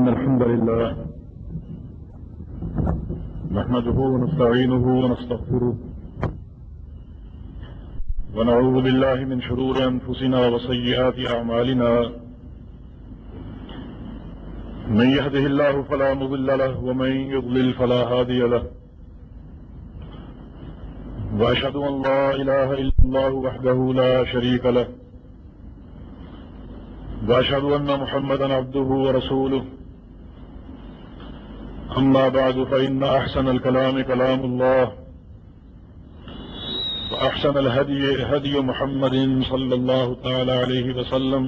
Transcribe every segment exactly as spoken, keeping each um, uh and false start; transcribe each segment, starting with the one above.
إن الحمد لله نحمده ونستعينه ونستغفره ونعوذ بالله من شرور أنفسنا وسيئات أعمالنا من يهده الله فلا مضل له ومن يضلل فلا هادي له وأشهد أن لا إله إلا الله وحده لا شريك له وأشهد أن محمدا عبده ورسوله أما بعد فإن أحسن الكلام كلام الله وأحسن الهدي هدي محمد صلى الله تعالى عليه وسلم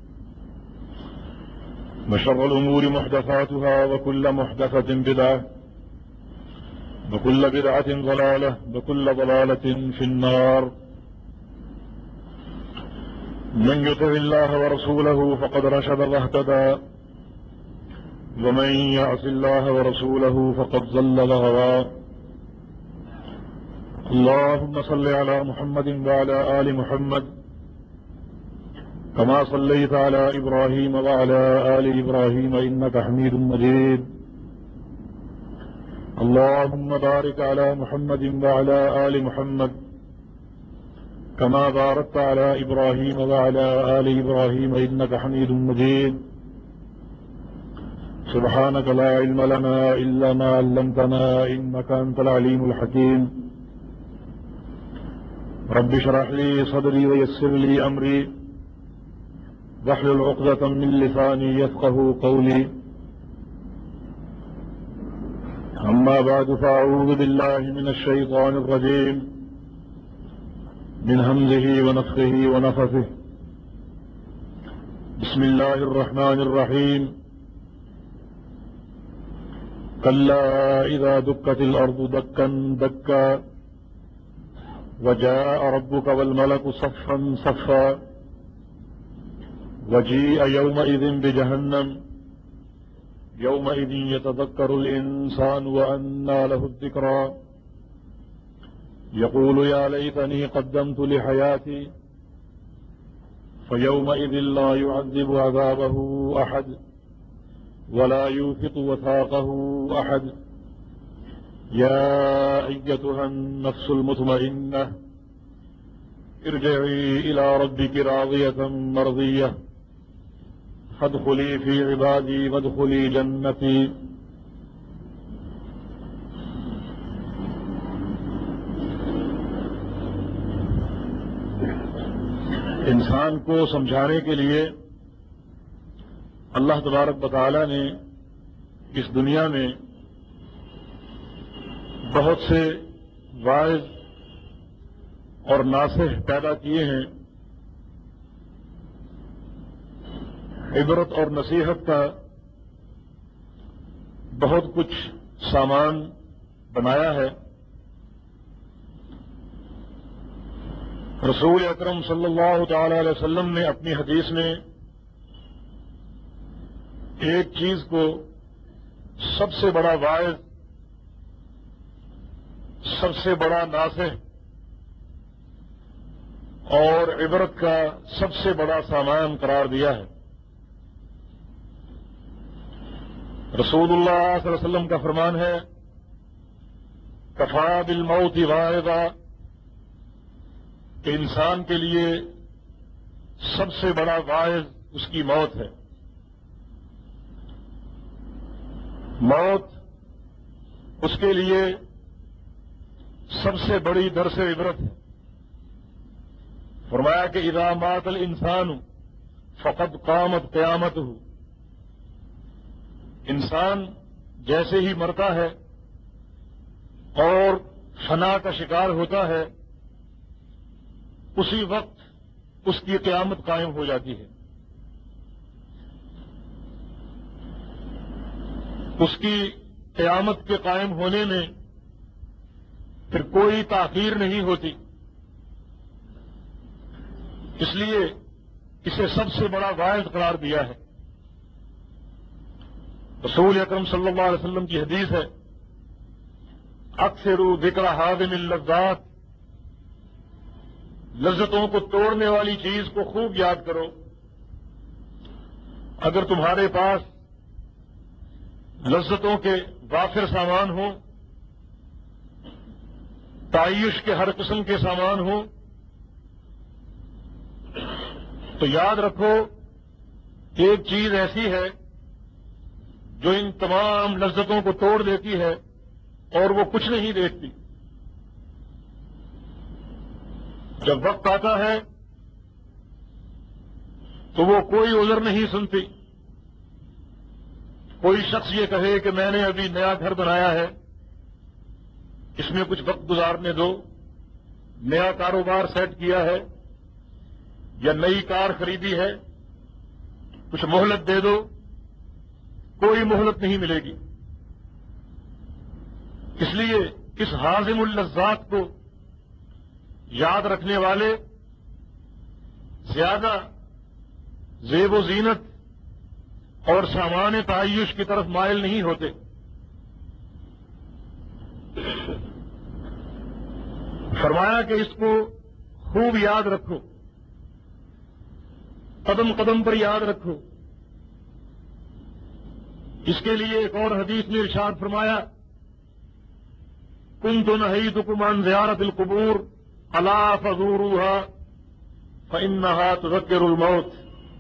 وشر الأمور محدثاتها وكل محدثة بدعة وكل بدعة ضلالة وكل ضلالة في النار من يطع الله ورسوله فقد رشد واهتدى ومن يعص الله ورسوله فقد ضل وغوى اللهم صل على محمد وعلى آل محمد كما صليت على إبراهيم وعلى آل إبراهيم إنك حميد مجيد اللهم بارك على محمد وعلى آل محمد كما باركت على إبراهيم وعلى آل إبراهيم إنك حميد مجيد سبحانك لا علم لنا إلا ما علمتنا إنك أنت العليم الحكيم رب اشرح لي صدري ويسر لي أمري واحلل عقدة من لساني يفقهوا قولي أما بعد فأعوذ بالله من الشيطان الرجيم من همزه ونفخه ونفثه بسم الله الرحمن الرحيم كلا إذا دكت الأرض دكا دكا وجاء ربك والملك صفا صفا وجيء يومئذ بجهنم يومئذ يتذكر الإنسان وأنى له الذكرى يقول يا ليتني قدمت لحياتي فيومئذ لا يعذب عذابه أحد ولا يوثق وثاقه أحد يا أيتها النفس المطمئنة ارجعي إلى ربك راضية مرضية فادخلي في عبادي وادخلي جنتي انسان کو سمجھانے کے لیے اللہ تبارک و تعالی نے اس دنیا میں بہت سے واعظ اور ناصح پیدا کیے ہیں. عبرت اور نصیحت کا بہت کچھ سامان بنایا ہے. رسول اکرم صلی اللہ تعالی علیہ وسلم نے اپنی حدیث میں ایک چیز کو سب سے بڑا واعظ، سب سے بڑا ناصح اور عبرت کا سب سے بڑا سامان قرار دیا ہے. رسول اللہ صلی اللہ علیہ وسلم کا فرمان ہے کفا بالموت واعظا، کہ انسان کے لیے سب سے بڑا واعظ اس کی موت ہے. موت اس کے لیے سب سے بڑی درس عبرت ہے. فرمایا کہ اذا مات الانسان فقد قامت قیامتہ، انسان جیسے ہی مرتا ہے اور فنا کا شکار ہوتا ہے اسی وقت اس کی قیامت قائم ہو جاتی ہے. اس کی قیامت کے قائم ہونے میں پھر کوئی تاخیر نہیں ہوتی. اس لیے اسے سب سے بڑا واعظ قرار دیا ہے. رسول اکرم صلی اللہ علیہ وسلم کی حدیث ہے اکثروا ذکر ہاضم اللذات، لذتوں کو توڑنے والی چیز کو خوب یاد کرو. اگر تمہارے پاس لذتوں کے وافر سامان ہوں، تعیش کے ہر قسم کے سامان ہوں، تو یاد رکھو ایک چیز ایسی ہے جو ان تمام لذتوں کو توڑ دیتی ہے اور وہ کچھ نہیں دیکھتی۔ جب وقت آتا ہے تو وہ کوئی عذر نہیں سنتی۔ کوئی شخص یہ کہے کہ میں نے ابھی نیا گھر بنایا ہے، اس میں کچھ وقت گزارنے دو، نیا کاروبار سیٹ کیا ہے یا نئی کار خریدی ہے، کچھ مہلت دے دو، کوئی مہلت نہیں ملے گی۔ اس لیے اس حازم اللذات کو یاد رکھنے والے زیادہ زیب و زینت اور سامان تعیش کی طرف مائل نہیں ہوتے۔ فرمایا کہ اس کو خوب یاد رکھو، قدم قدم پر یاد رکھو۔ اس کے لیے ایک اور حدیث میں ارشاد فرمایا، کنت نہیتکم عن زیارت القبور الا فزوروها فانها تذکر الموت۔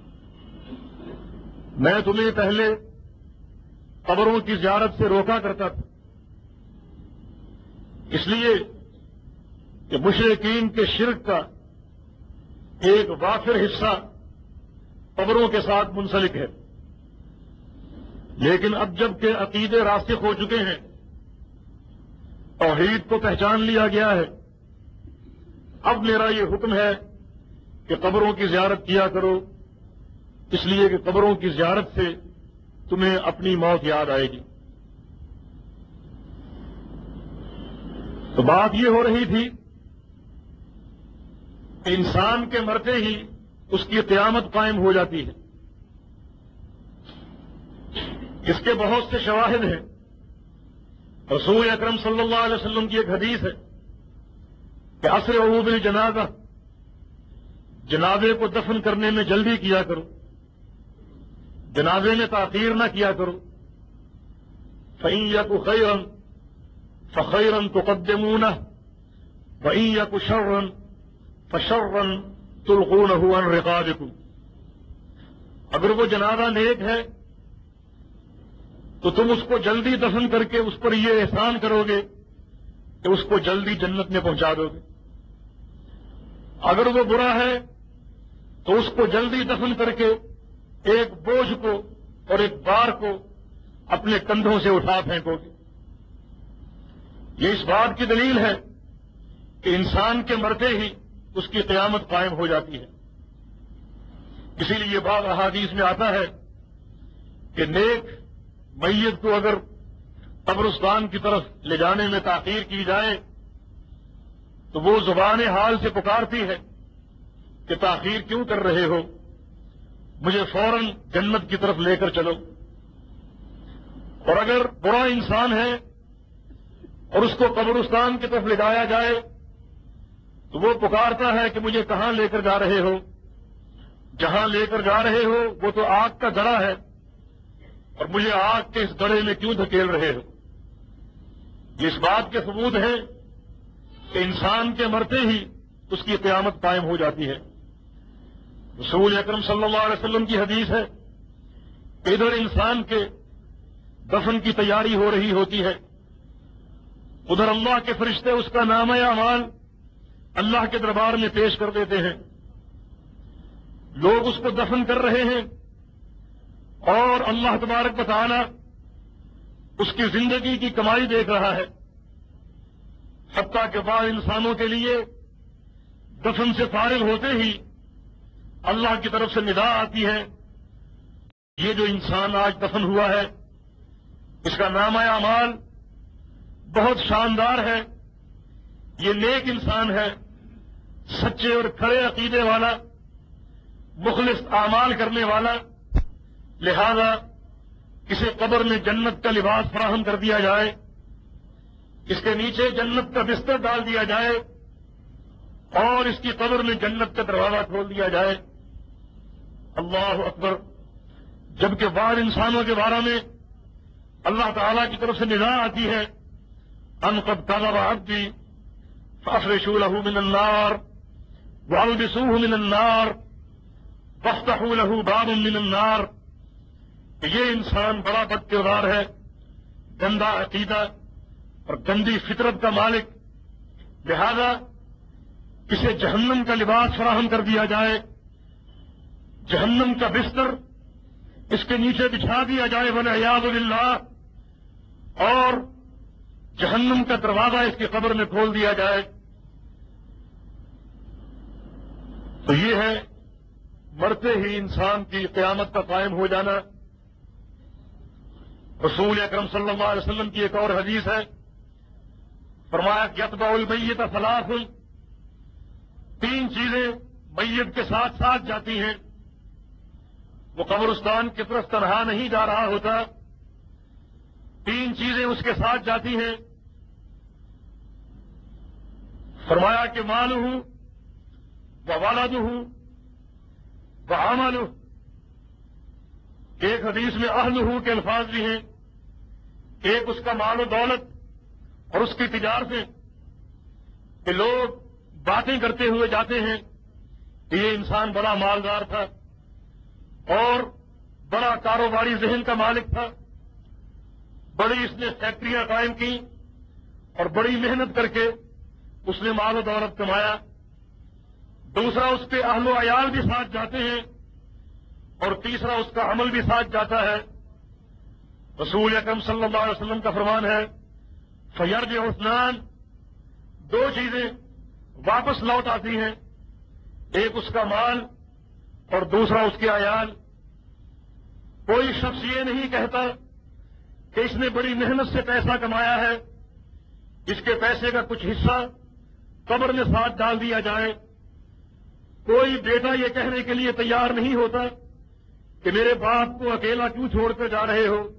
میں تمہیں پہلے قبروں کی زیارت سے روکا کرتا تھا، اس لیے کہ مشرکین کے شرک کا ایک وافر حصہ قبروں کے ساتھ منسلک ہے، لیکن اب جب کہ عقیدے راسخ ہو چکے ہیں، توحید کو پہچان لیا گیا ہے، اب میرا یہ حکم ہے کہ قبروں کی زیارت کیا کرو، اس لیے کہ قبروں کی زیارت سے تمہیں اپنی موت یاد آئے گی۔ تو بات یہ ہو رہی تھی کہ انسان کے مرتے ہی اس کی قیامت قائم ہو جاتی ہے۔ اس کے بہت سے شواہد ہیں۔ رسول اکرم صلی اللہ علیہ وسلم کی ایک حدیث ہے کہ اسرعوا بالجنازہ، جنازے کو دفن کرنے میں جلدی کیا کرو، جنازے میں تاخیر نہ کیا کرو۔ فَإِن يَكُ خَيْرًا فَخَيْرًا تُقَدِّمُونَهُ وَإِن يَكُ شَرًّا فَشَرًّا تُلْقُونَهُ عَنْ رِقَابِكُمْ۔ اگر وہ جنازہ نیک ہے تو تم اس کو جلدی دفن کر کے اس پر یہ احسان کرو گے کہ اس کو جلدی جنت میں پہنچا دو گے۔ اگر وہ برا ہے تو اس کو جلدی دفن کر کے ایک بوجھ کو اور ایک بار کو اپنے کندھوں سے اٹھا پھینکو گے۔ یہ اس بات کی دلیل ہے کہ انسان کے مرتے ہی اس کی قیامت قائم ہو جاتی ہے۔ اسی لیے بعض احادیث میں آتا ہے کہ نیک میت کو اگر قبرستان کی طرف لے جانے میں تاخیر کی جائے تو وہ زبان حال سے پکارتی ہے کہ تاخیر کیوں کر رہے ہو، مجھے فوراً جنت کی طرف لے کر چلو۔ اور اگر برا انسان ہے اور اس کو قبرستان کی طرف لے جایا جائے تو وہ پکارتا ہے کہ مجھے کہاں لے کر جا رہے ہو، جہاں لے کر جا رہے ہو وہ تو آگ کا گڑھا ہے اور مجھے آگ کے اس گڑھے میں کیوں دھکیل رہے ہو۔ یہ اس بات کے ثبوت ہے کہ انسان کے مرتے ہی اس کی قیامت قائم ہو جاتی ہے۔ رسول اکرم صلی اللہ علیہ وسلم کی حدیث ہے کہ ادھر انسان کے دفن کی تیاری ہو رہی ہوتی ہے، ادھر اللہ کے فرشتے اس کا نامہ اعمال اللہ کے دربار میں پیش کر دیتے ہیں۔ لوگ اس کو دفن کر رہے ہیں اور اللہ تبارک و تعالی اس کی زندگی کی کمائی دیکھ رہا ہے، حتیٰ کہ بعض انسانوں کے لیے دفن سے فارغ ہوتے ہی اللہ کی طرف سے ندا آتی ہے، یہ جو انسان آج دفن ہوا ہے اس کا نامہ اعمال بہت شاندار ہے، یہ نیک انسان ہے، سچے اور کھڑے عقیدے والا، مخلص اعمال کرنے والا، لہذا اسے قبر میں جنت کا لباس فراہم کر دیا جائے، اس کے نیچے جنت کا بستر ڈال دیا جائے اور اس کی قبر میں جنت کا دروازہ کھول دیا جائے۔ اللہ اکبر۔ جبکہ بعض انسانوں کے بارے میں اللہ تعالیٰ کی طرف سے ندا آتی ہے ان قد كذب عبدی فافرشوا له من النار والبسوه من النار وافتحوا له بابا من النار کہ یہ انسان بڑا بد کردار ہے، گندا عقیدہ اور گندی فطرت کا مالک، لہذا اسے جہنم کا لباس فراہم کر دیا جائے، جہنم کا بستر اس کے نیچے بچھا دیا جائے والعیاذ باللہ، اور جہنم کا دروازہ اس کی قبر میں کھول دیا جائے۔ تو یہ ہے مرتے ہی انسان کی قیامت کا قائم ہو جانا۔ رسول اکرم صلی اللہ علیہ وسلم کی ایک اور حدیث ہے، فرمایا یتبع المیت ثلاث، تین چیزیں میت کے ساتھ ساتھ جاتی ہیں۔ وہ قبرستان کی طرف تنہا نہیں جا رہا ہوتا، تین چیزیں اس کے ساتھ جاتی ہیں۔ فرمایا کہ مالہ وولدہ وعملہ، ایک حدیث میں اہلہ کے الفاظ بھی ہیں، ایک اس کا مال و دولت اور اس کی تجارتیں، کہ لوگ باتیں کرتے ہوئے جاتے ہیں کہ یہ انسان بڑا مالدار تھا اور بڑا کاروباری ذہن کا مالک تھا، بڑی اس نے فیکٹریاں قائم کی اور بڑی محنت کر کے اس نے مال و دولت کمایا۔ دوسرا اس کے اہل و عیال بھی ساتھ جاتے ہیں، اور تیسرا اس کا عمل بھی ساتھ جاتا ہے۔ رسول اکرم صلی اللہ علیہ وسلم کا فرمان ہے فیرجع اثنان، دو چیزیں واپس لوٹ آتی ہیں، ایک اس کا مال اور دوسرا اس کے عیال۔ کوئی شخص یہ نہیں کہتا کہ اس نے بڑی محنت سے پیسہ کمایا ہے، اس کے پیسے کا کچھ حصہ قبر میں ساتھ ڈال دیا جائے۔ کوئی بیٹا یہ کہنے کے لیے تیار نہیں ہوتا کہ میرے باپ کو اکیلا کیوں چھوڑ کر جا رہے ہو،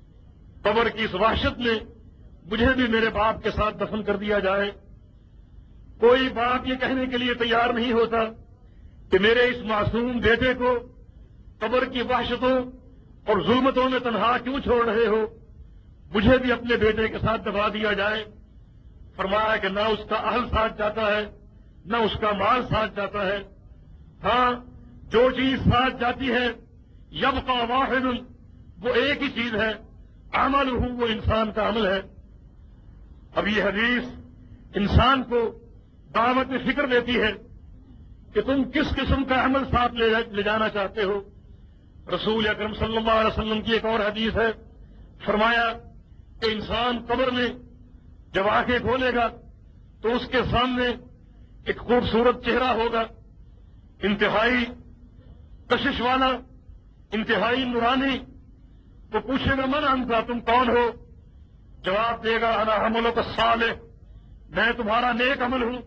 قبر کی اس وحشت میں مجھے بھی میرے باپ کے ساتھ دفن کر دیا جائے۔ کوئی باپ یہ کہنے کے لیے تیار نہیں ہوتا کہ میرے اس معصوم بیٹے کو قبر کی وحشتوں اور ظلمتوں میں تنہا کیوں چھوڑ رہے ہو، مجھے بھی اپنے بیٹے کے ساتھ دبا دیا جائے۔ فرمایا کہ نہ اس کا اہل ساتھ جاتا ہے نہ اس کا مال ساتھ جاتا ہے، ہاں جو چیز ساتھ جاتی ہے یبقى واحد، وہ ایک ہی چیز ہے، عمل ہوں، وہ انسان کا عمل ہے۔ اب یہ حدیث انسان کو دعوت فکر دیتی ہے کہ تم کس قسم کا عمل ساتھ لے جانا چاہتے ہو۔ رسول اکرم صلی اللہ علیہ وسلم کی ایک اور حدیث ہے، فرمایا کہ انسان قبر میں جب آنکھیں کھولے گا تو اس کے سامنے ایک خوبصورت چہرہ ہوگا، انتہائی کشش والا، انتہائی نورانی۔ وہ پوچھے گا من انت، تم کون ہو؟ جواب دے گا انا عملک الصالح، میں تمہارا نیک عمل ہوں،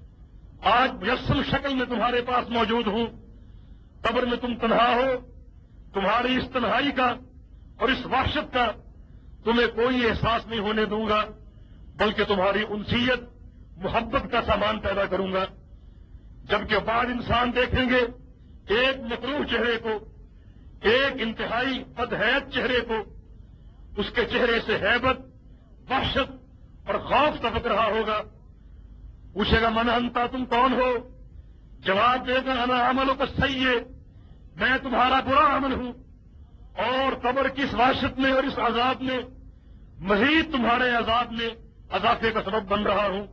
آج مجسم شکل میں تمہارے پاس موجود ہوں۔ قبر میں تم تنہا ہو، تمہاری اس تنہائی کا اور اس وحشت کا تمہیں کوئی احساس نہیں ہونے دوں گا، بلکہ تمہاری انسیت، محبت کا سامان پیدا کروں گا۔ جبکہ بعد انسان دیکھیں گے ایک مکروہ چہرے کو، ایک انتہائی بدحیت چہرے کو، اس کے چہرے سے ہیبت، وحشت اور خوف طبق رہا ہوگا۔ پوچھے گا من انتا، تم کون ہو؟ جواب دے گا انا عملک السیئ، میں تمہارا برا عمل ہوں، اور قبر کی اس وحشت میں اور اس عذاب میں مزید تمہارے عذاب میں اضافے کا سبب بن رہا ہوں۔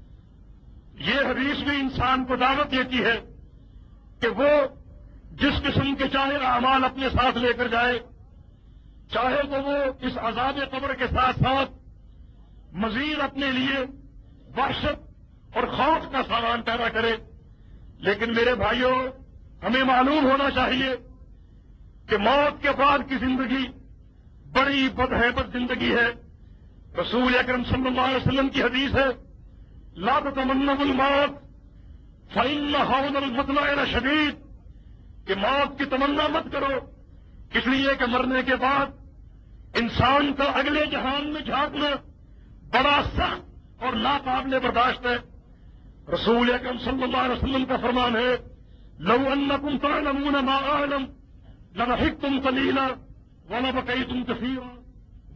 یہ حدیث بھی انسان کو دعوت دیتی ہے کہ وہ جس قسم کے چاہے اعمال اپنے ساتھ لے کر جائے، چاہے تو وہ اس عذاب قبر کے ساتھ ساتھ مزید اپنے لیے وحشت اور خوف کا سامان پیدا کرے، لیکن میرے بھائیوں ہمیں معلوم ہونا چاہیے کہ موت کے بعد کی زندگی بڑی بدہیبت زندگی ہے۔ رسول اکرم صلی اللہ علیہ وسلم کی حدیث ہے لا تتمنوا الموت فإن حوض المطلع لشدید، کہ موت کی تمنا مت کرو، اس لیے کہ مرنے کے بعد انسان کا اگلے جہان میں جھانکنا بڑا سخت اور ناقابل برداشت ہے۔ رسول اکرم صلی اللہ علیہ وسلم کا فرمان ہے لو انکم تعلمون ما اعلم لضحکتم قلیلا ولبکیتم کثیرا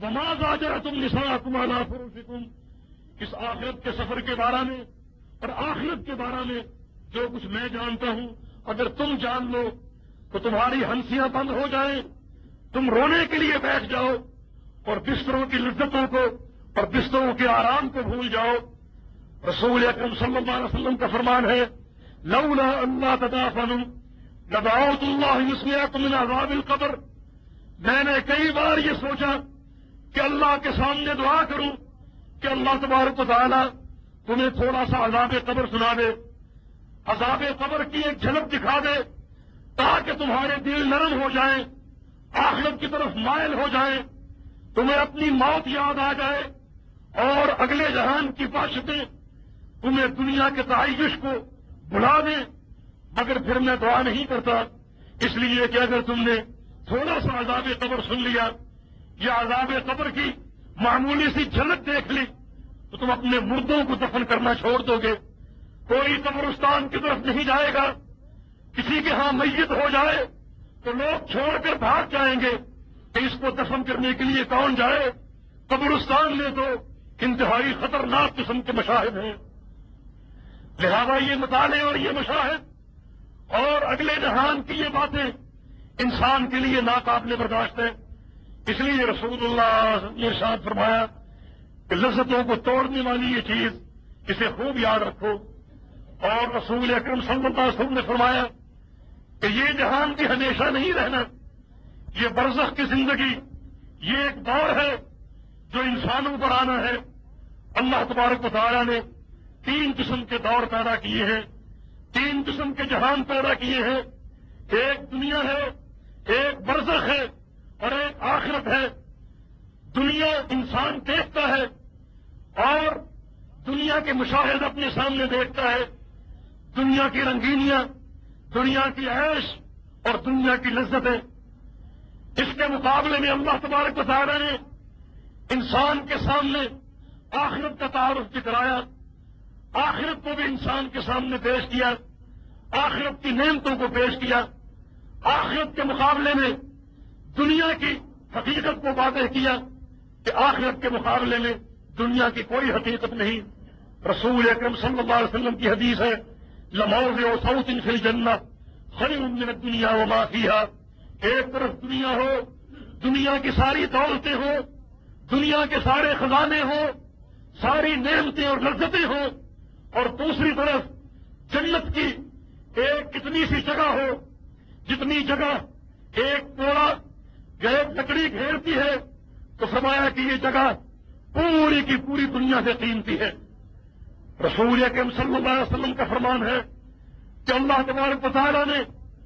وما زاجرتم نساءکم علی فروشکم، اس آخرت کے سفر کے بارے میں اور آخرت کے بارے میں جو کچھ میں جانتا ہوں، اگر تم جان لو تو تمہاری ہنسیاں بند ہو جائیں، تم رونے کے لیے بیٹھ جاؤ اور بستروں کی لذتوں کو اور بستروں کے آرام کو بھول جاؤ۔ رسول اکرم صلی اللہ علیہ وسلم کا فرمان ہے، لولا اللہ تدافنوا لدعوت اللہ یسمعکم من عذاب القبر۔ میں نے کئی بار یہ سوچا کہ اللہ کے سامنے دعا کروں کہ اللہ تبارک و تعالی تمہیں تھوڑا سا عذاب قبر سنا دے، عذاب قبر کی ایک جھلک دکھا دے، تاکہ تمہارے دل نرم ہو جائیں، آخرت کی طرف مائل ہو جائیں، تمہیں اپنی موت یاد آ جائے اور اگلے جہان کی باشدیں تمہیں دنیا کے تعیش کو بھلا دیں۔ مگر پھر میں دعا نہیں کرتا، اس لیے کہ اگر تم نے تھوڑا سا عذاب قبر سن لیا یا عذاب قبر کی معمولی سی جھلک دیکھ لی تو تم اپنے مردوں کو دفن کرنا چھوڑ دو گے، کوئی قبرستان کی طرف نہیں جائے گا۔ کسی کے ہاں میت ہو جائے تو لوگ چھوڑ کر بھاگ جائیں گے کہ اس کو دفن کرنے کے لیے کون جائے۔ قبرستان میں تو انتہائی خطرناک قسم کے مشاہد ہیں، لہذا یہ مطالعے اور یہ مشاہد اور اگلے جہان کی یہ باتیں انسان کے لیے ناقابل برداشت ہے۔ اس لیے رسول اللہ نے ارشاد فرمایا کہ لذتوں کو توڑنے والی یہ چیز اسے خوب یاد رکھو۔ اور رسول اکرم صلی اللہ علیہ وسلم نے فرمایا کہ یہ جہان بھی ہمیشہ نہیں رہنا، یہ برزخ کی زندگی یہ ایک دور ہے جو انسانوں پر آنا ہے۔ اللہ تبارک و تعالیٰ نے تین قسم کے دور پیدا کیے ہیں، تین قسم کے جہان پیدا کیے ہیں، ایک دنیا ہے، ایک برزخ ہے اور ایک آخرت ہے۔ دنیا انسان دیکھتا ہے اور دنیا کے مشاہد اپنے سامنے دیکھتا ہے، دنیا کی رنگینیاں، دنیا کی عیش اور دنیا کی لذتیں۔ اس کے مقابلے میں اللہ تبارک و تعالیٰ نے انسان کے سامنے آخرت کا تعارف دکھلایا، آخرت کو بھی انسان کے سامنے پیش کیا، آخرت کی نعمتوں کو پیش کیا، آخرت کے مقابلے میں دنیا کی حقیقت کو واضح کیا کہ آخرت کے مقابلے میں دنیا کی کوئی حقیقت نہیں۔ رسول اکرم صلی اللہ علیہ وسلم کی حدیث ہے، لموضع صوت فی الجنہ خیر من الدنیا وما فیہا۔ ایک طرف دنیا ہو، دنیا کی ساری دولتیں ہوں، دنیا کے سارے خزانے ہوں، ساری نعمتیں اور لذتیں ہوں، اور دوسری طرف جنت کی ایک اتنی سی جگہ ہو جتنی جگہ ایک کوڑا ایک لکڑی گھیرتی ہے، تو فرمایا کہ یہ جگہ پوری کی پوری دنیا سے قیمتی ہے۔ رسول اکرم صلی اللہ علیہ وسلم کا فرمان ہے کہ اللہ تبارک و تعالیٰ نے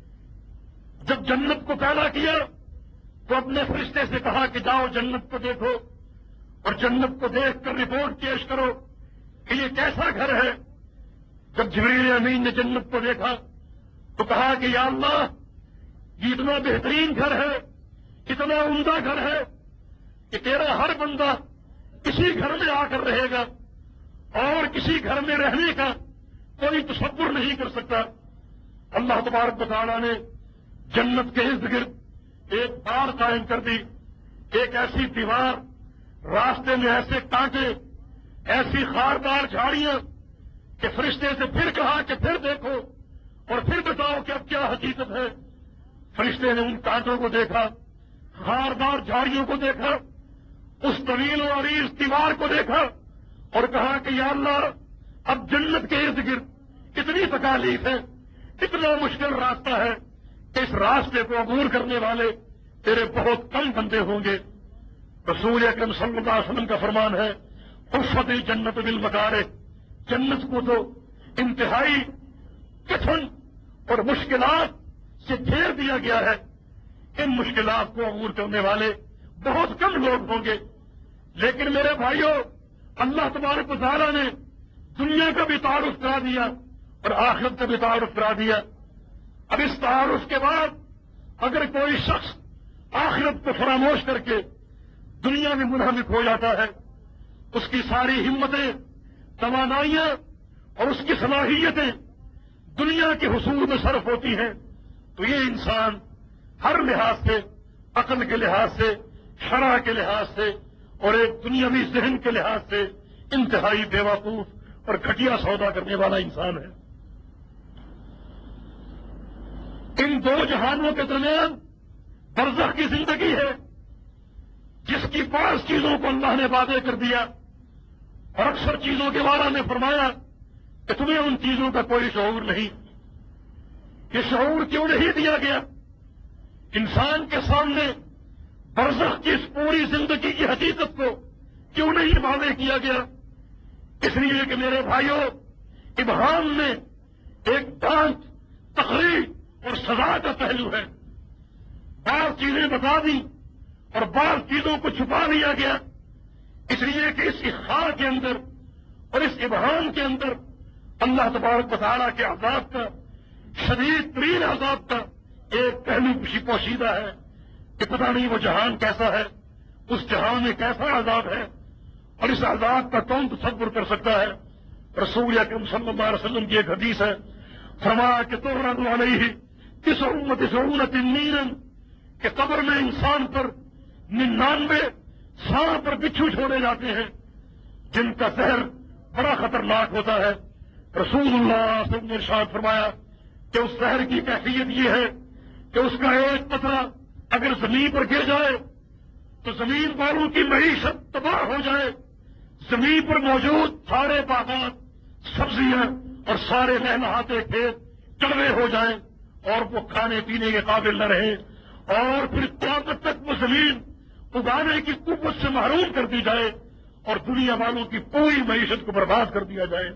جب جنت کو پیدا کیا تو اپنے فرشتے سے کہا کہ جاؤ جنت کو دیکھو اور جنت کو دیکھ کر رپورٹ پیش کرو کہ یہ کیسا گھر ہے۔ جب جبریل امین نے جنت کو دیکھا تو کہا کہ یا اللہ یہ اتنا بہترین گھر ہے، اتنا عمدہ گھر ہے کہ تیرا ہر بندہ کسی گھر میں آ کر رہے گا اور کسی گھر میں رہنے کا کوئی تصور نہیں کر سکتا۔ اللہ تبارک و تعالیٰ نے جنت کے ارد گرد ایک تار قائم کر دی، ایک ایسی دیوار، راستے میں ایسے کانٹے، ایسی خاردار جھاڑیاں کہ فرشتے سے پھر کہا کہ پھر دیکھو اور پھر بتاؤ کہ اب کیا حقیقت ہے۔ فرشتے نے ان کانٹوں کو دیکھا، خاردار جھاڑیوں کو دیکھا، اس طویل و عریض دیوار کو دیکھا اور کہا کہ یا اللہ اب جنت کے ارد گرد اتنی تکالیف ہے، اتنا مشکل راستہ ہے کہ اس راستے کو عبور کرنے والے تیرے بہت کم بندے ہوں گے۔ رسول اکرم صلی اللہ علیہ وسلم کا فرمان ہے، حفت الجنت بالمکارہ، جنت کو تو انتہائی کٹھن اور مشکلات سے گھیر دیا گیا ہے، ان مشکلات کو عبور کرنے والے بہت کم لوگ ہوں گے۔ لیکن میرے بھائیوں، اللہ تبارک و تعالیٰ نے دنیا کا بھی تعارف کرا دیا اور آخرت کا بھی تعارف کرا دیا۔ اب اس تعارف کے بعد اگر کوئی شخص آخرت کو فراموش کر کے دنیا میں منہمک ہو جاتا ہے، اس کی ساری ہمتیں، توانائیاں اور اس کی صلاحیتیں دنیا کے حصول میں صرف ہوتی ہیں، تو یہ انسان ہر لحاظ سے، عقل کے لحاظ سے، شرع کے لحاظ سے اور ایک دنیاوی ذہن کے لحاظ سے انتہائی بیوقوف اور گھٹیا سودا کرنے والا انسان ہے۔ ان دو جہانوں کے درمیان برزخ کی زندگی ہے، جس کی بعض چیزوں کو اللہ نے وعدے کر دیا اور اکثر چیزوں کے بارے میں فرمایا کہ تمہیں ان چیزوں کا کوئی شعور نہیں۔ یہ شعور کیوں نہیں دیا گیا؟ انسان کے سامنے برزخ کی اس پوری زندگی کی حقیقت کو کیوں نہیں واضح کیا گیا؟ اس لیے کہ میرے بھائیوں، ابہام میں ایک ڈانٹ، تقریر اور سزا کا پہلو ہے۔ بعض چیزیں بتا دی اور بعض چیزوں کو چھپا لیا گیا، اس لیے کہ اس اخفاء کے اندر اور اس ابہام کے اندر اللہ تبارک و تعالیٰ کے عذاب کا، شدید ترین عذاب کا ایک پہلو کسی پوشیدہ ہے کہ پتہ نہیں وہ جہان کیسا ہے، اس جہان میں کیسا عذاب ہے، اور اس عذاب کا کون تصور کر سکتا ہے؟ رسول اکرم صلی اللہ علیہ وسلم کی ایک حدیث ہے، فرمایا کہ تعرض علیہ تسع وتسعون تنینا، کہ قبر میں انسان پر ننانوے سانپ اور بچھو چھوڑے جاتے ہیں جن کا زہر بڑا خطرناک ہوتا ہے۔ رسول اللہ صلی اللہ علیہ وسلم نے ارشاد فرمایا کہ اس زہر کی کیفیت یہ ہے کہ اس کا ایک قطرہ اگر زمین پر گر جائے تو زمین والوں کی معیشت تباہ ہو جائے، زمین پر موجود سارے باغات، سبزیاں اور سارے لہلہاتے کھیت کڑوے ہو جائیں اور وہ کھانے پینے کے قابل نہ رہے، اور پھر قیامت تک وہ زمین اگانے کی قوت سے محروم کر دی جائے اور دنیا والوں کی پوری معیشت کو برباد کر دیا جائے۔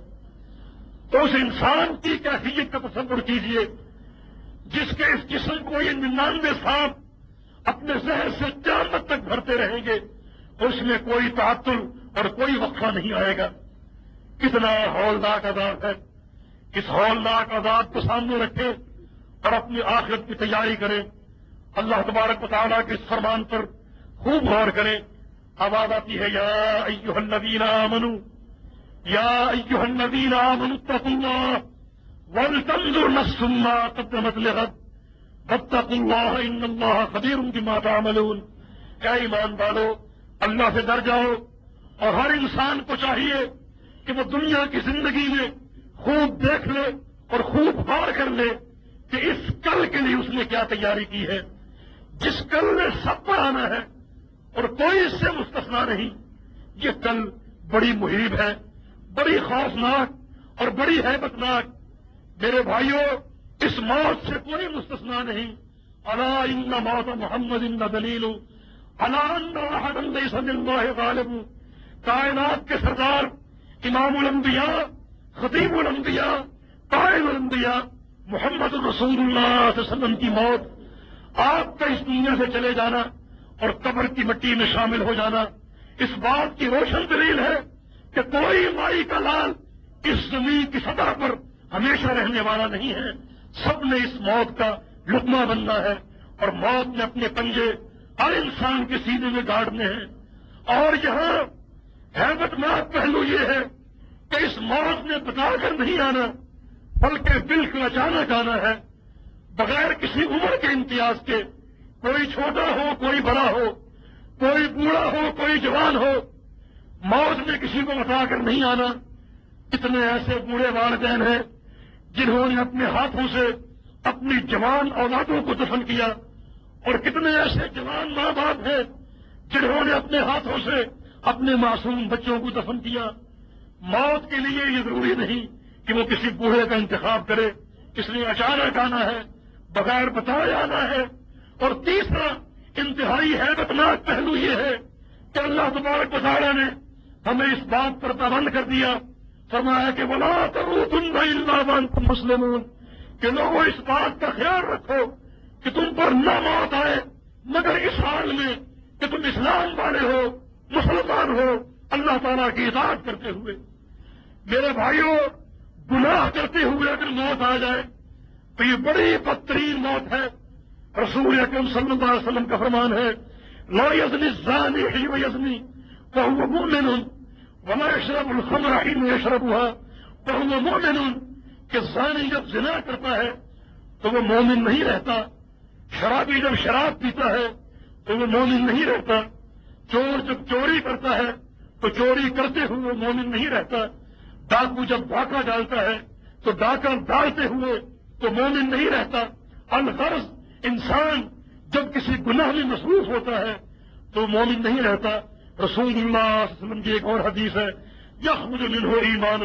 تو اس انسان کی کیفیت کا تصور کیجیے جس کے اس جسم کو یہ ننانوے سانپ اپنے زہر سے قیامت تک بھرتے رہیں گے، اس میں کوئی تعطل اور کوئی وقفہ نہیں آئے گا۔ کتنا ہولناک عذاب ہے! اس ہولناک عذاب کو سامنے رکھے اور اپنی آخرت کی تیاری کریں۔ اللہ تبارک و تعالیٰ کے اس فرمان پر خوب غور کریں۔ آواز آتی ہے، یا ایھا الذین آمنوا، یا ایھا الذین آمنوا اتقوا اللہ ولتنظر نفس ما قدمت لغد واتقوا اللہ ان اللہ خبیر بما تعملون۔ کیا ایمان والو، اللہ سے ڈر جاؤ، اور ہر انسان کو چاہیے کہ وہ دنیا کی زندگی میں خوب دیکھ لے اور خوب غور کر لے کہ اس کل کے لیے اس نے کیا تیاری کی ہے، جس کل نے سب پر آنا ہے اور کوئی اس سے مستثنا نہیں۔ یہ کل بڑی محیب ہے، بڑی خوفناک اور بڑی ہیبت ناک۔ میرے بھائیوں، اس موت سے کوئی مستثنا نہیں۔ الا ان موت محمد دلیل الا ان احدا لیس للہ غالب۔ کائنات کے سردار، امام الانبیاء، خطیب الانبیاء، قائد الانبیاء محمد رسول اللہ صلی اللہ علیہ وسلم کی موت، آپ کا اس دنیا سے چلے جانا اور قبر کی مٹی میں شامل ہو جانا، اس بات کی روشن دلیل ہے کہ کوئی مائی کا لال اس زمین کی سطح پر ہمیشہ رہنے والا نہیں ہے۔ سب نے اس موت کا لقمہ بننا ہے، اور موت نے اپنے پنجے ہر انسان کے سینے میں گاڑنے ہیں۔ اور یہاں ہیبت ناک پہلو یہ ہے کہ اس موت نے بتا کر نہیں آنا، بلکہ بالکل اچانک آنا ہے، بغیر کسی عمر کے امتیاز کے۔ کوئی چھوٹا ہو، کوئی بڑا ہو، کوئی بوڑھا ہو، کوئی جوان ہو، موت نے کسی کو بتا کر نہیں آنا۔ کتنے ایسے بوڑھے والدین ہیں جنہوں نے اپنے ہاتھوں سے اپنی جوان اولادوں کو دفن کیا، اور کتنے ایسے جوان ماں باپ ہیں جنہوں نے اپنے ہاتھوں سے اپنے معصوم بچوں کو دفن کیا۔ موت کے لیے یہ ضروری نہیں کہ وہ کسی بوڑھے کا انتخاب کرے، اس لیے اچانک آنا ہے، بغیر بتائے آنا ہے۔ اور تیسرا انتہائی ہیبت ناک پہلو یہ ہے کہ اللہ تبارک و تعالیٰ نے ہمیں اس بات پر پابند کر دیا، فرمایا کہ وَلَا تَمُوتُنَّ إِلَّا وَأَنتُم مُّسْلِمُونَ، کہ لوگوں اس بات کا خیال رکھو کہ تم پر نہ موت آئے مگر اس حال میں کہ تم اسلام والے ہو، مسلمان ہو، اللہ تعالیٰ کی اطاعت کرتے ہوئے۔ میرے بھائیوں، گناہ کرتے ہوئے اگر موت آ جائے تو یہ بڑی بدترین موت ہے۔ رسول اکرم صلی اللہ علیہ وسلم کا فرمان ہے، لا یزنی الزانی حین یزنی وہو مؤمن ولا یشرب الخمر حین یشربها وہو مؤمن، کہ زانی جب زنا کرتا ہے تو وہ مومن نہیں رہتا، شرابی جب شراب پیتا ہے تو وہ مومن نہیں رہتا، چور جب چوری کرتا ہے تو چوری کرتے ہوئے مومن نہیں رہتا، ڈاکو جب ڈاکہ ڈالتا ہے تو ڈاکہ ڈالتے ہوئے تو مومن نہیں رہتا۔ الغرض انسان جب کسی گناہ میں مصروف ہوتا ہے تو مومن نہیں رہتا۔ رسول اللہ صلی اللہ علیہ وسلم کی ایک اور حدیث ہے، یخرج منہ ایمانہ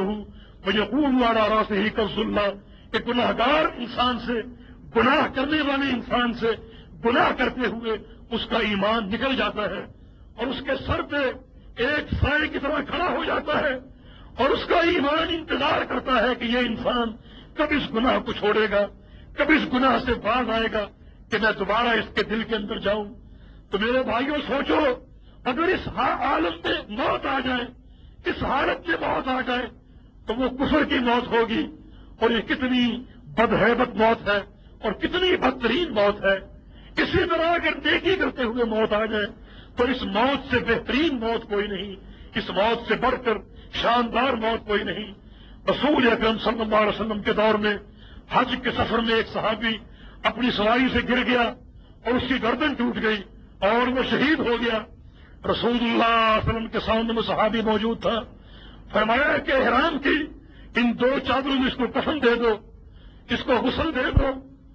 ویقوم علی راسہ کبض اللہ، کہ گناہ گار انسان سے، گناہ کرنے والے انسان سے گناہ کرتے ہوئے اس کا ایمان نکل جاتا ہے اور اس کے سر پہ ایک سائے کی طرح کھڑا ہو جاتا ہے اور اس کا ایمان انتظار کرتا ہے کہ یہ انسان کب اس گناہ کو چھوڑے گا، کب اس گناہ سے باز آئے گا کہ میں دوبارہ اس کے دل کے اندر جاؤں۔ تو میرے بھائیوں سوچو، اگر اس عالم میں موت آ جائے، اس حالت میں موت آ جائے تو وہ کفر کی موت ہوگی، اور یہ کتنی بدہیبت موت ہے اور کتنی بدترین موت ہے۔ اسی طرح اگر نیکی کرتے ہوئے موت آ جائے تو اس موت سے بہترین موت کوئی نہیں، اس موت سے بڑھ کر شاندار موت کوئی نہیں۔ رسول اکرم صلی اللہ علیہ وسلم کے دور میں حج کے سفر میں ایک صحابی اپنی سواری سے گر گیا اور اس کی گردن ٹوٹ گئی اور وہ شہید ہو گیا۔ رسول اللہ صلی اللہ علیہ وسلم کے سامنے وہ صحابی موجود تھا، فرمایا کہ احرام کی ان دو چادروں میں اس کو کفن دے دو، اس کو غسل دے دو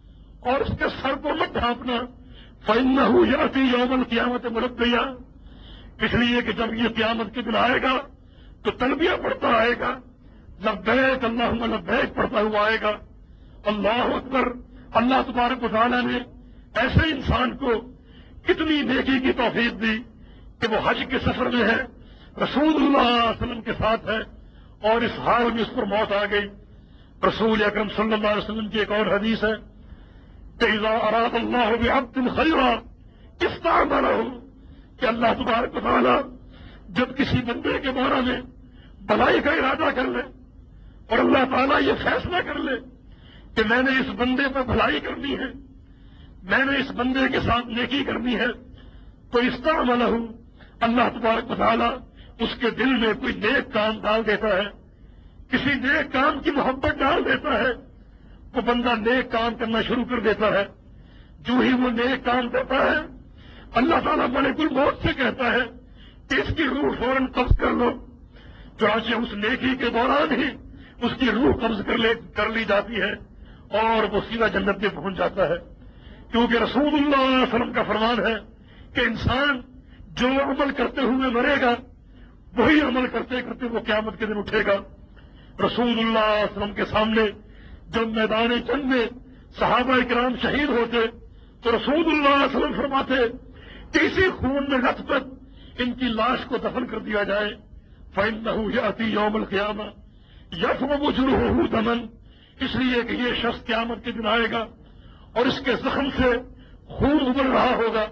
اور اس کے سر کو مت ڈھانپنا، فإنہ یأتی یوم القیامت ملبیا، اس لیے کہ جب یہ قیامت کے دن آئے گا تو تلبیہ پڑھتا آئے گا، لبیک اللہم لبیک پڑھتا ہوا آئے گا۔ اللہ اکبر۔ اللہ تبارک و تعالیٰ نے ایسے انسان کو کتنی نیکی کی توفیق دی کہ وہ حج کے سفر میں ہے، رسول اللہ صلی اللہ علیہ وسلم کے ساتھ ہے اور اس حال میں اس پر موت آ گئی۔ رسول اکرم صلی اللہ علیہ وسلم کی ایک اور حدیث ہے کہ اذا اراد اللہ بعبد خیرا استعملہ، کہ اللہ تبارک و تعالیٰ جب کسی بندے کے بارے میں بھلائی کا ارادہ کر لے اور اللہ تعالیٰ یہ فیصلہ کر لے کہ میں نے اس بندے پر بھلائی کرنی ہے، میں نے اس بندے کے ساتھ نیکی کرنی ہے، تو استعملہ، اللہ تبارک و تعالیٰ اس کے دل میں کوئی نیک کام ڈال دیتا ہے، کسی نیک کام کی محبت ڈال دیتا ہے، وہ بندہ نیک کام کرنا شروع کر دیتا ہے۔ جو ہی وہ نیک کام کرتا ہے اللہ تعالیٰ ملک الموت سے کہتا ہے کہ اس کی روح فوراً قبض کر لو، چنانچہ اس نیکی کے دوران ہی اس کی روح قبض کر لے کر لی جاتی ہے اور وہ سیدھا جنت میں پہنچ جاتا ہے، کیونکہ رسول اللہ صلی اللہ علیہ وسلم کا فرمان ہے کہ انسان جو عمل کرتے ہوئے مرے گا وہی عمل کرتے کرتے وہ قیامت کے دن اٹھے گا۔ رسول اللہ صلی اللہ علیہ وسلم کے سامنے جب میدان جنگ میں صحابہ کرام شہید ہوتے تو رسول اللہ صلی اللہ علیہ وسلم فرماتے کہ اسی خون میں لت پت ان کی لاش کو دفن کر دیا جائے، فإنہ یأتی یوم القیامہ یفرغ جرحہ دما، اس لیے کہ یہ شخص قیامت کے دن آئے گا اور اس کے زخم سے خون ابل رہا ہوگا،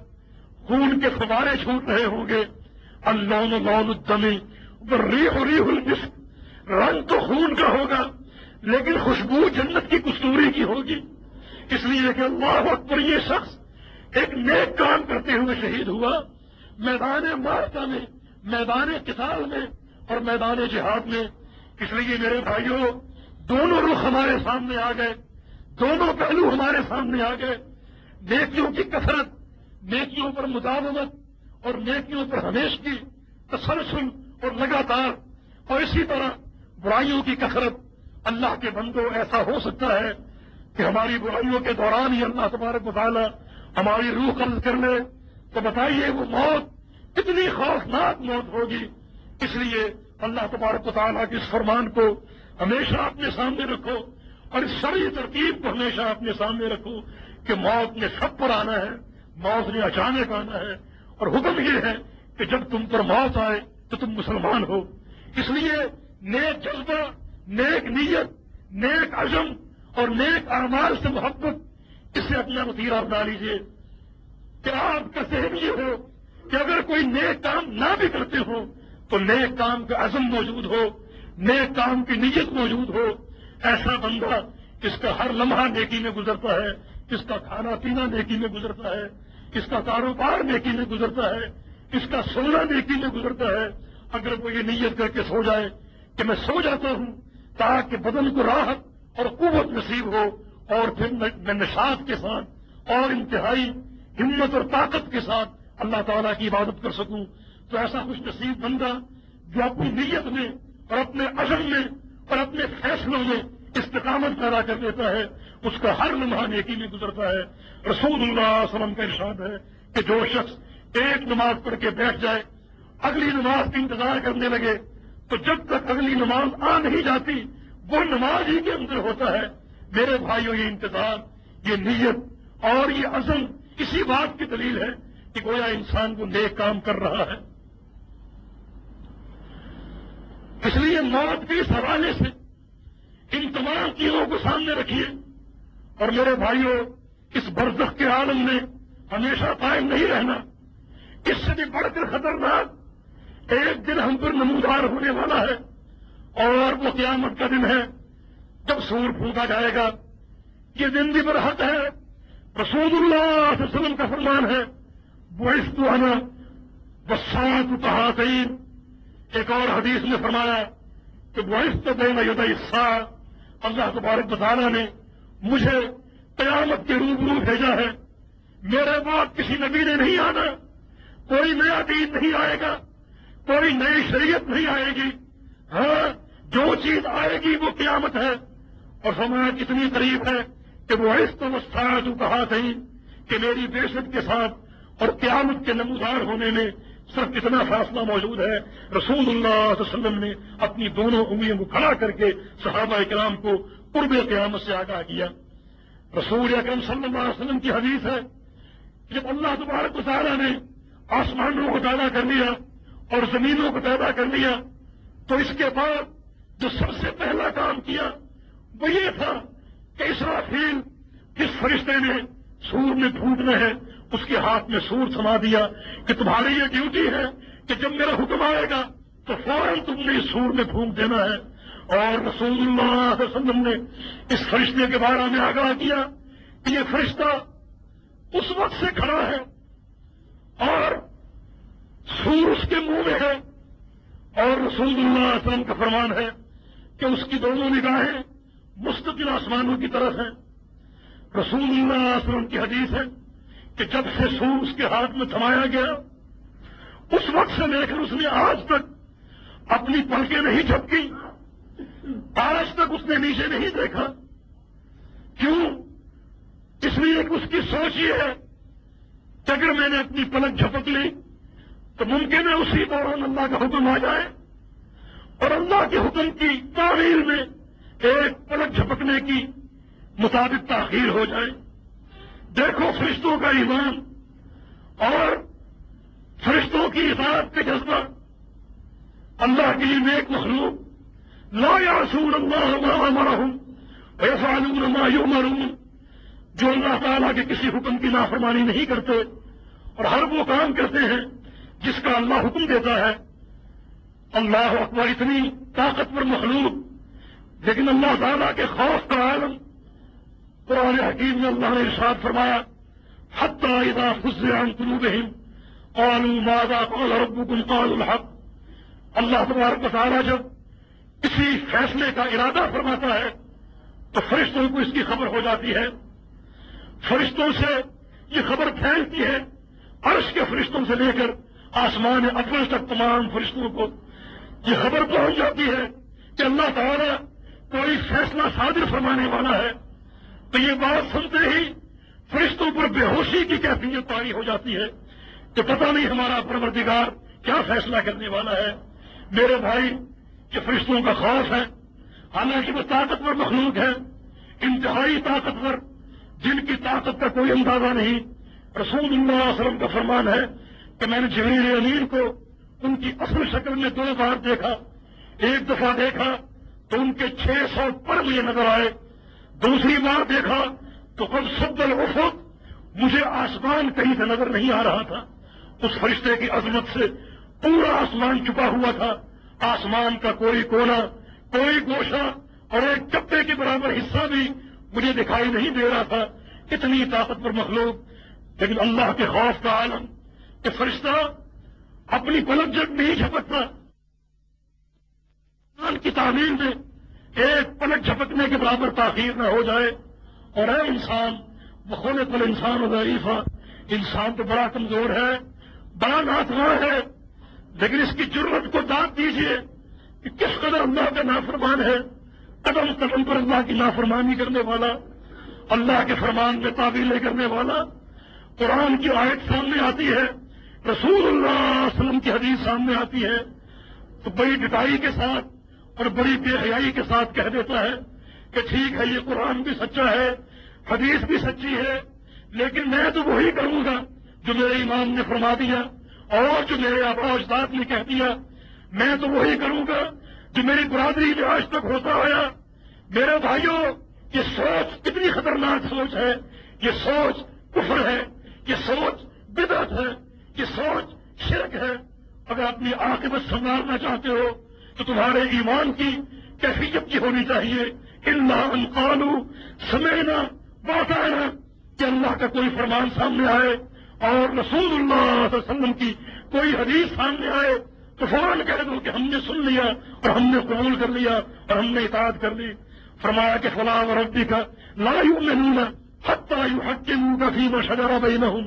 خون کے فوارے چھوٹ رہے ہوں گے، اللون لون الدم والریح ریح المسک، رنگ تو خون کا ہوگا لیکن خوشبو جنت کی کستوری کی ہوگی، اس لیے کہ اللہ اکبر، یہ شخص ایک نیک کام کرتے ہوئے شہید ہوا میدان معرکہ میں، میدان قتال میں اور میدان جہاد میں۔ اس لیے میرے بھائیوں، دونوں رخ ہمارے سامنے آ گئے، دونوں پہلو ہمارے سامنے آ گئے، نیکیوں کی کثرت، نیکیوں پر مداومت اور نیکیوں پر ہمیشہ کی تسلسل اور لگاتار، اور اسی طرح برائیوں کی کثرت۔ اللہ کے بندوں، ایسا ہو سکتا ہے کہ ہماری برائیوں کے دوران ہی اللہ تبارک و تعالیٰ ہماری روح قبض کر لے، تو بتائیے وہ موت کتنی خوفناک موت ہوگی۔ اس لیے اللہ تبارک و تعالیٰ کے اس فرمان کو ہمیشہ اپنے سامنے رکھو اور اس شرعی ترتیب کو ہمیشہ اپنے سامنے رکھو کہ موت نے سب پر آنا ہے، موت نے اچانک آنا ہے، اور حکم یہ ہے کہ جب تم پر موت آئے تو تم مسلمان ہو۔ اس لیے نیک جذبہ، نیک نیت، نیک عزم اور نیک اعمال سے محبت، اس سے اپنا وطیرہ بنا لیجیے کہ آپ کا ذہن یہ ہو کہ اگر کوئی نیک کام نہ بھی کرتے ہو تو نیک کام کا عزم موجود ہو، نیک کام کی نیت موجود ہو۔ ایسا بندہ جس کا ہر لمحہ نیکی میں گزرتا ہے، اس کا کھانا پینا نیکی میں گزرتا ہے، اس کا کاروبار نیکی میں گزرتا ہے، اس کا سونا نیکی میں گزرتا ہے، اگر وہ یہ نیت کر کے سو جائے کہ میں سو جاتا ہوں تاکہ بدن کو راحت اور قوت نصیب ہو اور پھر میں نشاط کے ساتھ اور انتہائی ہمت اور طاقت کے ساتھ اللہ تعالیٰ کی عبادت کر سکوں، تو ایسا خوش نصیب بندہ جو اپنی نیت میں اور اپنے عزم میں اور اپنے فیصلوں میں استقامت پیدا کر دیتا ہے، اس کا ہر لمحہ نیکی میں گزرتا ہے۔ رسول اللہ صلی اللہ علیہ وسلم کا ارشاد ہے کہ جو شخص ایک نماز پڑھ کے بیٹھ جائے، اگلی نماز کا انتظار کرنے لگے، تو جب تک اگلی نماز آ نہیں جاتی وہ نماز ہی کے اندر ہوتا ہے۔ میرے بھائیوں، یہ انتظار، یہ نیت اور یہ عزم اسی بات کی دلیل ہے کہ گویا انسان کو نیک کام کر رہا ہے۔ اس لیے موت کے اس حوالے سے ان تمام چیزوں کو سامنے رکھیے، اور میرے بھائیوں، اس برزخ کے عالم میں ہمیشہ قائم نہیں رہنا۔ اس سے بھی بڑھ کر خطرناک ایک دن ہم پر نمودار ہونے والا ہے، اور وہ قیامت کا دن ہے جب سور پھونکا جائے گا۔ یہ دن بھی برحق ہے۔ رسول اللہ صلی اللہ علیہ وسلم کا فرمان ہے، بعثت انا والساعة كهاتين۔ ایک اور حدیث میں فرمایا کہ بعثت بین یدی الساعة، اللہ تبارک و تعالیٰ نے مجھے قیامت کے روبرو بھیجا ہے۔ میرے بعد کسی نبی نے نہیں آنا، کوئی نیا دین نہیں آئے گا، کوئی نئی شریعت نہیں آئے گی۔ ہاں، جو چیز آئے گی وہ قیامت ہے۔ اور فرمایا کتنی قریب ہے کہ بعثت والساعة كهاتين، کہ میری بعثت کے ساتھ اور قیامت کے نمودار ہونے میں صرف اتنا فاصلہ موجود ہے۔ رسول اللہ صلی اللہ علیہ وسلم نے اپنی دونوں انگلیوں کو کھڑا کر کے صحابہ کرام کو قرب قیامت سے آگاہ کیا۔ رسول اکرم صلی اللہ علیہ وسلم کی حدیث ہے، جب اللہ تبارک و تعالیٰ نے آسمانوں کو پیدا کر لیا اور زمینوں کو پیدا کر لیا، تو اس کے بعد جو سب سے پہلا کام کیا وہ یہ تھا کہ اسرافیل، جس فرشتے نے سور میں پھونکنا ہے، اس کے ہاتھ میں سور تھما دیا کہ تمہاری یہ ڈیوٹی ہے کہ جب میرا حکم آئے گا تو فوراً تم نے اس سور میں پھونک دینا ہے۔ اور رسول اللہ صلی اللہ علیہ وسلم نے اس فرشتے کے بارے میں آگاہ کیا کہ یہ فرشتہ اس وقت سے کھڑا ہے اور سور اس کے منہ میں ہے، اور رسول اللہ صلی اللہ علیہ وسلم کا فرمان ہے کہ اس کی دونوں نگاہیں مستقل آسمانوں کی طرف ہیں۔ رسول اللہ صلی اللہ علیہ وسلم کی حدیث ہے کہ جب سے سور اس کے ہاتھ میں تھمایا گیا، اس وقت سے لے کر اس نے آج تک اپنی پلکیں نہیں جھپکی، آج تک اس نے نیچے نہیں دیکھا۔ کیوں؟ اس لیے کہ اس کی سوچ یہ ہے کہ اگر میں نے اپنی پلک جھپک لی تو ممکن ہے اسی دوران اللہ کا حکم آ جائے، اور اللہ کے حکم کی تعمیل میں ایک پلک جھپکنے کی مطابق تاخیر ہو جائے۔ دیکھو فرشتوں کا ایمان اور فرشتوں کی اطاعت کا جذبہ۔ اللہ کی نیک مخلوق لا یعصون اللہ ما امرہم ویفعلون ما یؤمرون، جو اللہ تعالیٰ کے کسی حکم کی نافرمانی نہیں کرتے اور ہر وہ کام کرتے ہیں جس کا اللہ حکم دیتا ہے۔ اللہ اکبر، اتنی طاقتور مخلوق، لیکن اللہ تعالیٰ کے خوف کا عالم۔ قرآن حکیم میں اللہ نے ارشاد فرمایا، حتی اذا فزع عن قلوبہم قالوا ماذا قال ربکم قالوا الحق۔ اللہ تبارک و تعالیٰ جب کسی فیصلے کا ارادہ فرماتا ہے تو فرشتوں کو اس کی خبر ہو جاتی ہے، فرشتوں سے یہ خبر پھیلتی ہے، عرش کے فرشتوں سے لے کر آسمان اول تک تمام فرشتوں کو یہ خبر پہنچ جاتی ہے کہ اللہ تعالیٰ کوئی فیصلہ صادر فرمانے والا ہے۔ تو یہ بات سنتے ہی فرشتوں پر بے ہوشی کی کیفیت طاری ہو جاتی ہے کہ پتہ نہیں ہمارا پروردگار کیا فیصلہ کرنے والا ہے۔ میرے بھائی، یہ فرشتوں کا خوف ہے، حالانکہ وہ طاقتور مخلوق ہے، انتہائی طاقتور، جن کی طاقت کا کوئی اندازہ نہیں۔ رسول اللہ صلی اللہ علیہ وسلم کا فرمان ہے کہ میں نے جبریل امین کو ان کی اصل شکل میں دو بار دیکھا۔ ایک دفعہ دیکھا تو ان کے چھ سو پر مجھے نظر آئے، دوسری بار دیکھا تو قد سد الافق، مجھے آسمان کہیں سے نظر نہیں آ رہا تھا۔ اس فرشتے کی عظمت سے پورا آسمان چھپا ہوا تھا، آسمان کا کوئی کونا، کوئی گوشہ اور ایک چپے کے برابر حصہ بھی مجھے دکھائی نہیں دے رہا تھا۔ اتنی طاقتور مخلوق، لیکن اللہ کے خوف کا عالم کہ فرشتہ اپنی پلک جب نہیں جھپکتا، انسان کی تعمیر میں ایک پلک جھپکنے کے برابر تاخیر نہ ہو جائے۔ اور اے انسان، وخلق الانسان ضعیفا، انسان تو بڑا کمزور ہے، بڑا ناتواں ہے، لیکن اس کی جرت کو داد دیجیے کہ کس قدر اللہ کا نافرمان ہے، قدم قدم پر اللہ کی نافرمانی کرنے والا، اللہ کے فرمان میں تعویلیں کرنے والا۔ قرآن کی آیت سامنے آتی ہے، رسول اللہ صلی اللہ علیہ وسلم کی حدیث سامنے آتی ہے تو بڑی ڈٹائی کے ساتھ اور بڑی بے حیائی کے ساتھ کہہ دیتا ہے کہ ٹھیک ہے یہ قرآن بھی سچا ہے، حدیث بھی سچی ہے، لیکن میں تو وہی کروں گا جو میرے امام نے فرما دیا اور جو میرے آبا و اجداد نے کہہ دیا، میں تو وہی کروں گا جو میری برادری میں آج تک ہوتا آیا۔ میرے بھائیوں، یہ سوچ کتنی خطرناک سوچ ہے، یہ سوچ کفر ہے، یہ سوچ بدعت ہے، یہ سوچ شرک ہے۔ اگر اپنی عاقبت سنوارنا چاہتے ہو تو تمہارے ایمان کی کیفیت کی ہونی چاہیے، الا ان قالوا سمعنا واطعنا، کہ اللہ کا کوئی فرمان سامنے آئے اور رسول اللہ صلی اللہ علیہ وسلم کی کوئی حدیث سامنے آئے تو فوراً کہہ دو کہ ہم نے سن لیا اور ہم نے قبول کر لیا اور ہم نے اطاعت کر لی۔ فرمایا کہ فلا وربک لا یؤمنون حتی یحکموک فیما شجر بینہم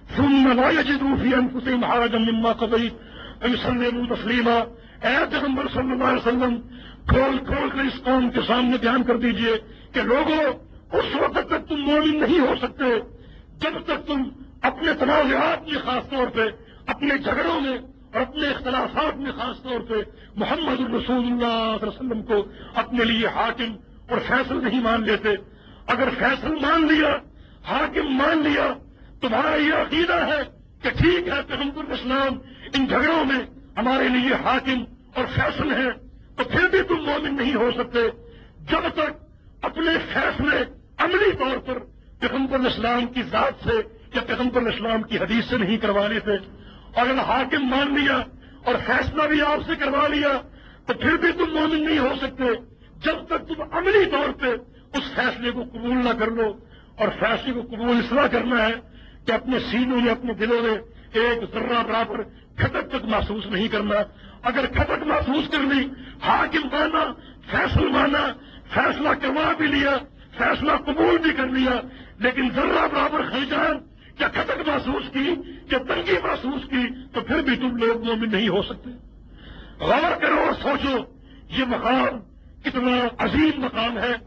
ثم لا یجدوا فی انفسہم حرجا مما قضیت ویسلموا تسلیما۔ اے پیغمبر صلی اللہ علیہ وسلم، کھول کھول کر اس قوم کے سامنے بیان کر دیجئے کہ لوگوں، اس وقت تک تم مومن نہیں ہو سکتے جب تک تم اپنے تنازعات میں خاص طور پہ، اپنے جھگڑوں میں اور اپنے اختلافات میں خاص طور پہ محمد الرسول اللہ صلی اللہ علیہ وسلم کو اپنے لیے حاکم اور فیصل نہیں مان لیتے۔ اگر فیصل مان لیا، حاکم مان لیا، تمہارا یہ عقیدہ ہے کہ ٹھیک ہے پیغمبر اسلام ان جھگڑوں میں ہمارے لیے حاکم اور فیصل ہیں، تو پھر بھی تم مومن نہیں ہو سکتے جب تک اپنے فیصلے عملی طور پر پیغمبر اسلام کی ذات سے یا پیغمبر اسلام کی حدیث سے نہیں کروا لیتے۔ اور اگر حاکم مان لیا اور فیصلہ بھی آپ سے کروا لیا تو پھر بھی تم مومن نہیں ہو سکتے جب تک تم عملی طور پہ اس فیصلے کو قبول نہ کر لو۔ اور فیصلے کو قبول اس طرح کرنا ہے کہ اپنے سینوں میں، اپنے دلوں میں ایک ذرہ برابر کھٹک تک محسوس نہیں کرنا۔ اگر کھٹک محسوس کر لی، حاکم مانا، فیصل مانا، فیصلہ کروا بھی لیا، فیصلہ قبول بھی کر لیا، لیکن ذرہ برابر خلجان یا کھٹک محسوس کی یا تنگی محسوس کی تو پھر بھی تم لوگ مومن نہیں ہو سکتے۔ غور کرو اور سوچو یہ مقام کتنا عظیم مقام ہے۔